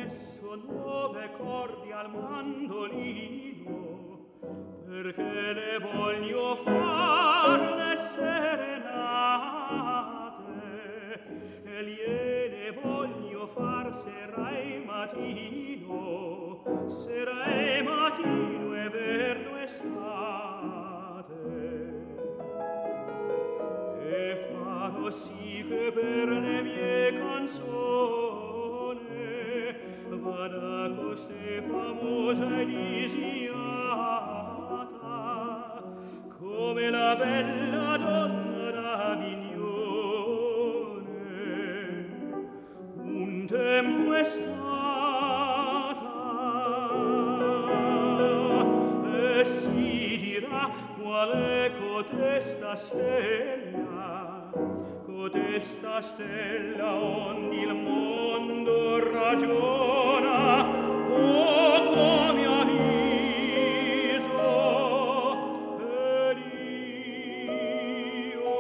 messo 9 corde al mandolino, perché le voglio far le serenate e gliene voglio far sera e mattino e verno estate, e farò sì che per le mie canzoni vada coste famosa e disiata come la bella donna d'Avignone un tempo è stata, e si dirà qual è cotesta stella onde il mondo ragiona, o come avviso ed io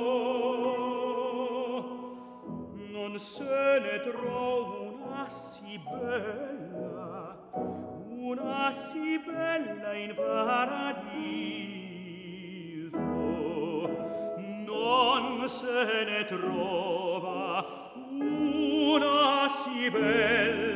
non se ne trovo una sì bella in paradiso, non se ne trova una sì bella